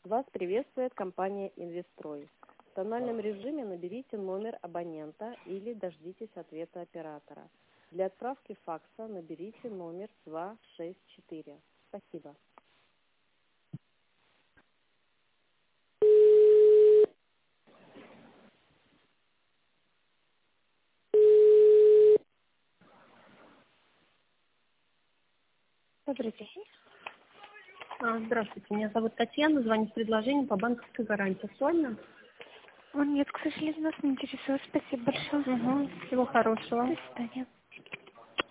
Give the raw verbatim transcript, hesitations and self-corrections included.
Вас приветствует компания «Инвестрой». В тональном режиме наберите номер абонента или дождитесь ответа оператора. Для отправки факса наберите номер два шесть четыре. Спасибо. Добрый день. А, Здравствуйте, меня зовут Татьяна, звоню с предложением по банковской гарантии. Актуально? О, нет, к сожалению, нас не интересует. Спасибо большое. Угу. Всего хорошего. До свидания.